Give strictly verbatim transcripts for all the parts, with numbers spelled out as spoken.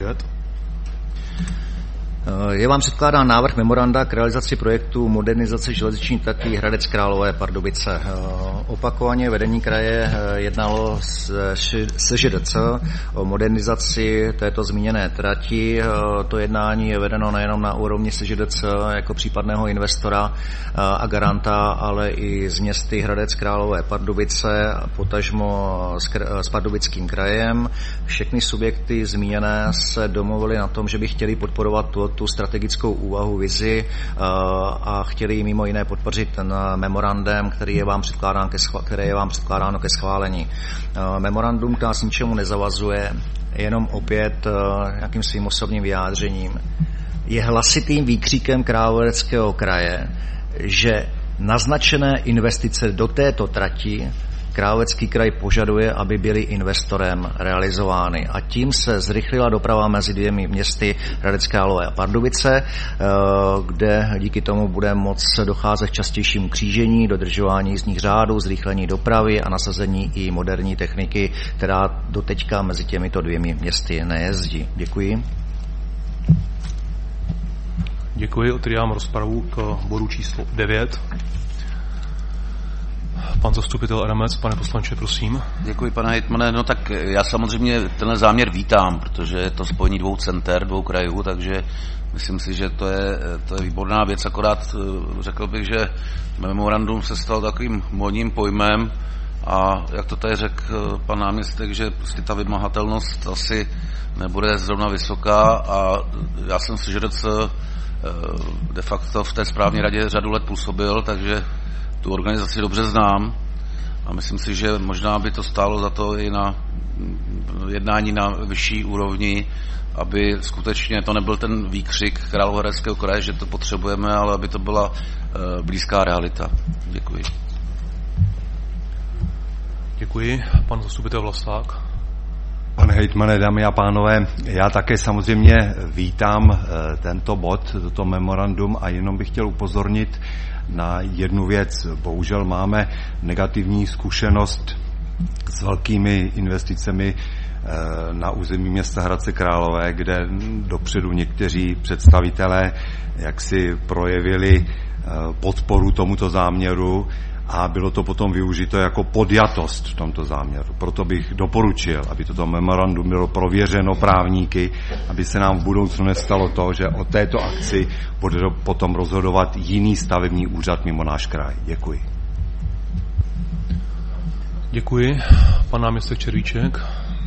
devět. Je vám předkládán návrh memoranda k realizaci projektu modernizace železniční trati Hradec Králové Pardubice. Opakovaně vedení kraje jednalo s S Ž D C o modernizaci této zmíněné trati. To jednání je vedeno nejenom na úrovni S Ž D C jako případného investora a garanta, ale i z městy Hradec Králové Pardubice, potažmo s Pardubickým krajem. Všechny subjekty zmíněné se domluvily na tom, že by chtěli podporovat tu tu strategickou úvahu, vizi a chtěli mimo jiné podpořit ten memorandum, který je vám předkládán ke schvál, které je vám předkládáno ke schválení. Memorandum nás ničemu nezavazuje, jenom opět nějakým svým osobním vyjádřením. Je hlasitým výkřikem Královéhradeckého kraje, že naznačené investice do této trati Královéhradecký kraj požaduje, aby byly investorem realizovány. A tím se zrychlila doprava mezi dvěmi městy Hradec Králové a Pardubice, kde díky tomu bude moc docházet k častějšímu křížení, dodržování jízdních řádů, zrychlení dopravy a nasazení i moderní techniky, která doteďka mezi těmito dvěmi městy nejezdí. Děkuji. Děkuji, otevírám rozpravu k bodu číslo devět. Pan zastupitel Adamec, pane poslanče, prosím. Děkuji, pane hejtmane. No tak já samozřejmě tenhle záměr vítám, protože je to spojení dvou center, dvou krajů, takže myslím si, že to je, to je výborná věc. Akorát řekl bych, že memorandum se stal takovým modním pojmem a jak to tady řekl pan náměstek, že prostě ta vymahatelnost asi nebude zrovna vysoká a já jsem si, že de facto v té správní radě řadu let působil, takže tu organizaci dobře znám a myslím si, že možná by to stálo za to i na jednání na vyšší úrovni, aby skutečně to nebyl ten výkřik Královéhradeckého kraje, že to potřebujeme, ale aby to byla blízká realita. Děkuji. Děkuji. Pan zastupitel Vlasák. Pane hejtmane, dámy a pánové, já také samozřejmě vítám tento bod, toto memorandum a jenom bych chtěl upozornit na jednu věc. Bohužel máme negativní zkušenost s velkými investicemi na území města Hradce Králové, kde dopředu někteří představitelé jaksi projevili podporu tomuto záměru a bylo to potom využito jako podjatost v tomto záměru. Proto bych doporučil, aby toto memorandum bylo prověřeno právníky, aby se nám v budoucnu nestalo to, že o této akci bude potom rozhodovat jiný stavební úřad mimo náš kraj. Děkuji. Děkuji. Pan náměstek Červíček.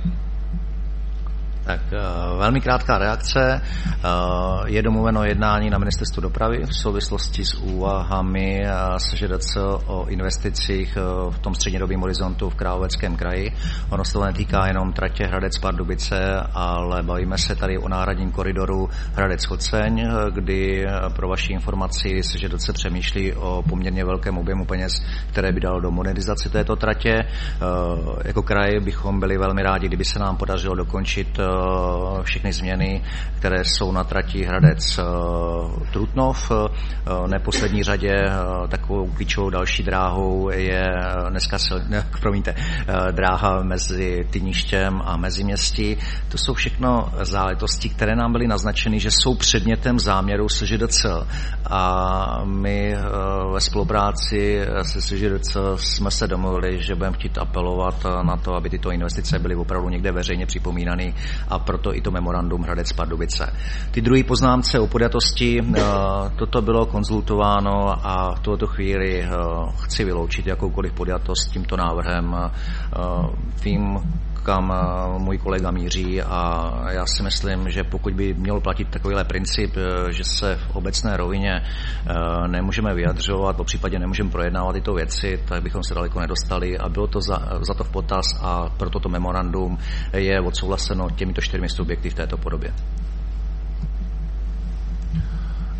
Tak velmi krátká reakce. Je domluveno jednání na ministerstvu dopravy v souvislosti s úvahami S Ž D C o investicích v tom střednědobém horizontu v Královéhradeckém kraji. Ono se to netýká jenom tratě Hradec Pardubice, ale bavíme se tady o náhradním koridoru Hradec Choceň, kdy pro vaši informaci S Ž D C přemýšlí o poměrně velkém objemu peněz, které by dalo do modernizace této tratě. Jako kraj bychom byli velmi rádi, kdyby se nám podařilo dokončit všechny změny, které jsou na trati Hradec Trutnov. V neposlední řadě takovou klíčovou další dráhou je dneska, ne, promiňte, dráha mezi Tyništěm a Meziměstí. To jsou všechno záležitosti, které nám byly naznačeny, že jsou předmětem záměru S Ž D C. A my ve spolupráci se S Ž D C jsme se domluvili, že budeme chtít apelovat na to, aby tyto investice byly opravdu někde veřejně připomínány a proto i to memorandum Hradec Pardubice. Ty druhé poznámce o podjatosti, toto bylo konzultováno a v tuto chvíli chci vyloučit jakoukoliv podjatost tímto návrhem. Vím, kam můj kolega míří a já si myslím, že pokud by měl platit takovýhle princip, že se v obecné rovině nemůžeme vyjadřovat, po případě nemůžeme projednávat tyto věci, tak bychom se daleko nedostali a bylo to za, za to v potaz a proto to memorandum je odsouhlaseno těmito čtyřmi subjekty v této podobě.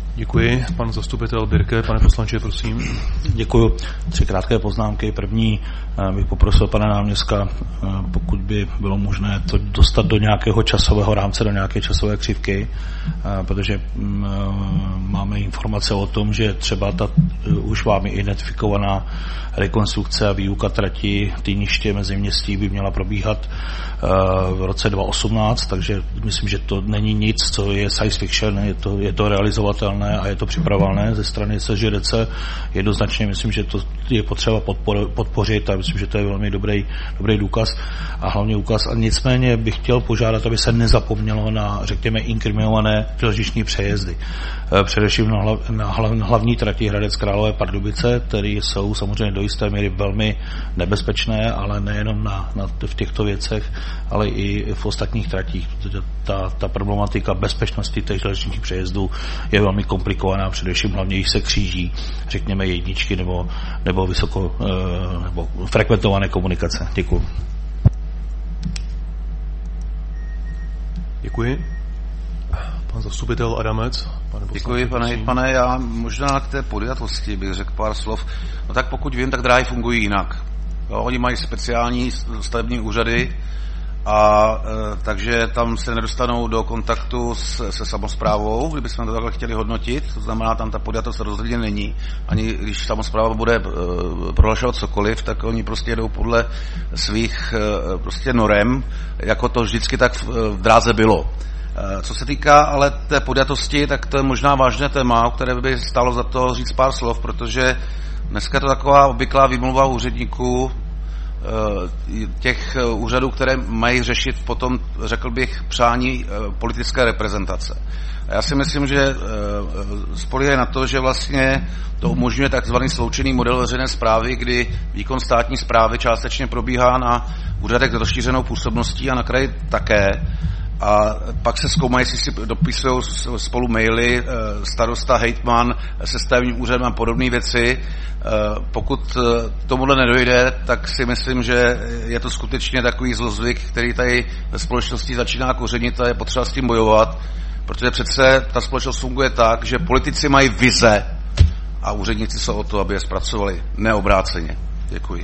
Děkuji. Pan zastupitel Birke, pane poslanče, prosím. Děkuji. Tři krátké poznámky. První bych poprosil pana náměstka, pokud by bylo možné to dostat do nějakého časového rámce, do nějaké časové křivky, protože máme informace o tom, že třeba ta už vámi identifikovaná rekonstrukce a výuka trati Týniště mezi městí by měla probíhat v roce dva tisíce osmnáct, takže myslím, že to není nic, co je science fiction, je to, je to realizovatelné a je to připravované ze strany S Ž D C. Jednoznačně myslím, že to je potřeba podpor, podpořit a myslím, že to je velmi dobrý, dobrý důkaz a hlavně úkaz. A nicméně bych chtěl požádat, aby se nezapomnělo na, řekněme, inkriminované železniční přejezdy. Především na, hlav, na, hlav, na hlavní trati Hradec Králové Pardubice, které jsou samozřejmě do jisté míry velmi nebezpečné, ale nejenom na, na, v těchto věcech, ale i v ostatních tratích. Ta, ta problematika bezpečnosti těch železničních přejezdů je velmi komplikovaná, především hlavně jich se kříží, řekněme, jedničky nebo, nebo vysoko nebo frekventované komunikace. Děkuji. Děkuji. Pan zastupitel Adamec. Pane Děkuji, pane hejtmane. Já možná k té podjatosti bych řekl pár slov. No tak pokud vím, tak dráhy fungují jinak. Jo, oni mají speciální stavební úřady, a e, takže tam se nedostanou do kontaktu s, se samosprávou, kdybychom to takhle chtěli hodnotit, to znamená, tam ta podjatost rozhodně není, ani když samospráva bude e, prohlašovat cokoliv, tak oni prostě jedou podle svých e, prostě norem, jako to vždycky tak v, v dráze bylo. E, co se týká ale té podjatosti, tak to je možná vážné téma, o které by stálo za to říct pár slov, protože dneska je to taková obvyklá výmluva úředníků, těch úřadů, které mají řešit potom, řekl bych, přání politické reprezentace. A já si myslím, že spoléhají na to, že vlastně to umožňuje takzvaný sloučený model veřejné správy, kdy výkon státní správy částečně probíhá na úřadech s rozšířenou působností a na kraji také. A pak se zkoumají, jestli si dopisují spolu maily starosta, hejtman se stavebním úřadem a podobné věci. Pokud tomuhle nedojde, tak si myslím, že je to skutečně takový zlozvyk, který tady ve společnosti začíná kořenit a je potřeba s tím bojovat, protože přece ta společnost funguje tak, že politici mají vize a úředníci jsou o to, aby je zpracovali, neobráceně. Děkuji.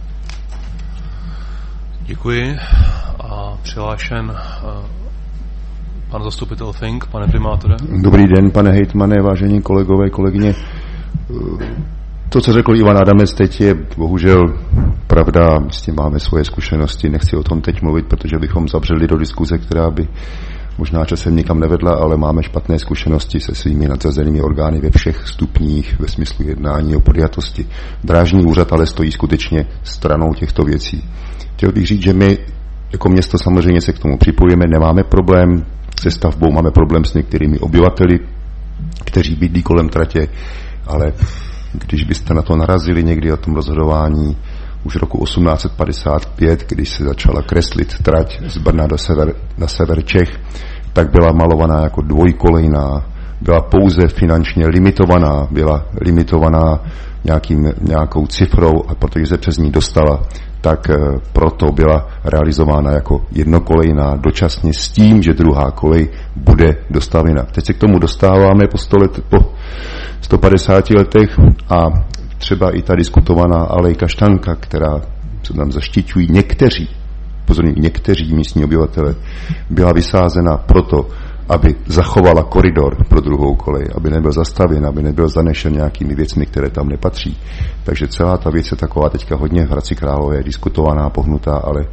Děkuji. A přihlášen pan zastupitel Fink, pane primátore. Dobrý den, pane hejtmane, vážení kolegové, kolegyně. To, co řekl Ivan Adamec teď, je bohužel pravda, my s tím máme svoje zkušenosti, nechci o tom teď mluvit, protože bychom zavřeli do diskuze, která by možná časem nikam nevedla, ale máme špatné zkušenosti se svými nadřazenými orgány ve všech stupních ve smyslu jednání o podjatosti. Drážní úřad ale stojí skutečně stranou těchto věcí. Chtěl bych říct, že my jako město samozřejmě se k tomu připojíme, nemáme problém se stavbou, máme problém s některými obyvateli, kteří bydlí kolem tratě, ale když byste na to narazili někdy o tom rozhodování už roku osmnáct padesát pět, když se začala kreslit trať z Brna do sever, na sever Čech, tak byla malovaná jako dvojkolejná, byla pouze finančně limitovaná, byla limitovaná nějakým, nějakou cifrou a protože se přes ní dostala, tak proto byla realizována jako jednokolejná dočasně s tím, že druhá kolej bude dostavěna. Teď se k tomu dostáváme po, sto let, po sto padesáti letech a třeba i ta diskutovaná alejka Štanka, která se tam zaštiťují někteří, pozorně někteří místní obyvatele, byla vysázena proto, aby zachovala koridor pro druhou kolej, aby nebyl zastavěn, aby nebyl zanešen nějakými věcmi, které tam nepatří. Takže celá ta věc je taková teďka hodně v Hradci Králové diskutovaná, pohnutá, ale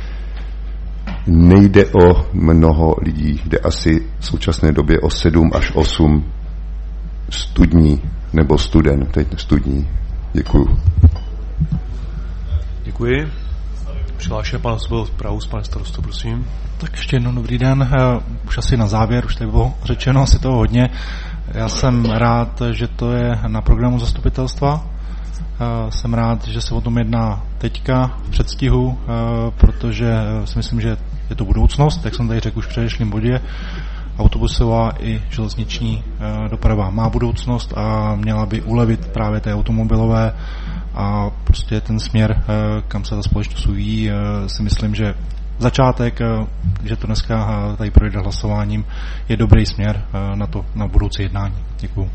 nejde o mnoho lidí, jde asi v současné době o sedm až osm studní nebo studen, teď studní. Děkuju. Děkuji. Přihlášen pan Sobil Praus, pane starosto, prosím. Tak ještě jednou dobrý den. Už asi na závěr, už tady bylo řečeno asi toho hodně. Já jsem rád, že to je na programu zastupitelstva. Jsem rád, že se o tom jedná teďka v předstihu, protože si myslím, že je to budoucnost, jak jsem tady řekl už v předešlém bodě. Autobusová i železniční doprava má budoucnost a měla by ulevit právě té automobilové a prostě ten směr, kam se ta společnost uvíjí, si myslím, že začátek, že to dneska tady projde hlasováním, je dobrý směr na to, na budoucí jednání. Děkuju.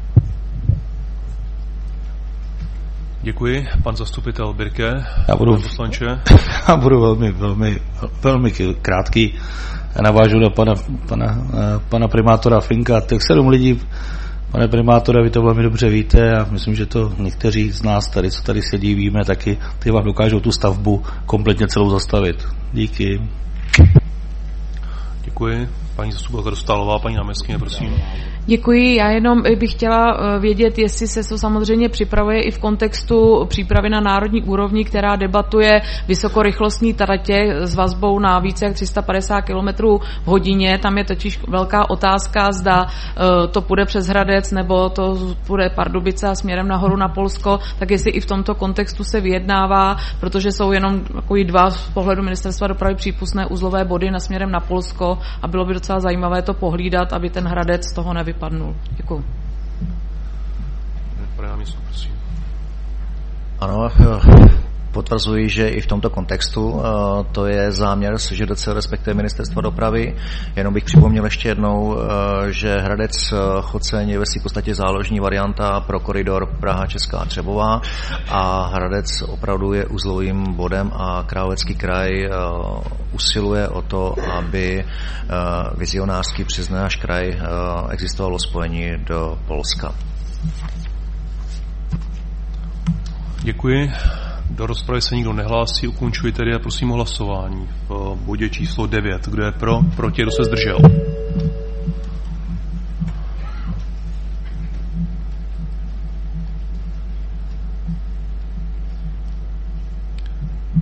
Děkuji. Pan zastupitel Birke. Já budu, poslanče. Já budu velmi, velmi, velmi krátký. Já navážu na pana, pana, pana primátora Finka. Tak sedm lidí, pane primátore, vy to velmi dobře víte a myslím, že to někteří z nás tady, co tady sedí, víme taky, ty vám dokážou tu stavbu kompletně celou zastavit. Díky. Děkuji. Paní zastupitelka Dostálová, paní náměstkyně, prosím. Děkuji. Já jenom bych chtěla vědět, jestli se to samozřejmě připravuje i v kontextu přípravy na národní úrovni, která debatuje vysokorychlostní tratě s vazbou na více jak tři sta padesát kilometrů v hodině. Tam je totiž velká otázka, zda to půjde přes Hradec nebo to půjde Pardubice a směrem nahoru na Polsko, tak jestli i v tomto kontextu se vyjednává, protože jsou jenom takový dva z pohledu Ministerstva dopravy přípustné uzlové body na směrem na Polsko a bylo by docela zajímavé to pohlídat, aby ten Hradec z toho nevypadl. Padnul. Děkuji. Ano, potvrzuji, že i v tomto kontextu to je záměr S Ž D C, respektive Ministerstva dopravy. Jenom bych připomněl ještě jednou, že Hradec Choceň je ve v podstatě záložní varianta pro koridor Praha-Česká Třebová a Hradec opravdu je uzlovým bodem a Královécký kraj usiluje o to, aby vizionářský přes náš kraj existovalo spojení do Polska. Děkuji. Do rozpravy se nikdo nehlásí, ukončuji tedy a prosím o hlasování v bodě číslo devět. Kdo je pro, proti, kdo se zdržel?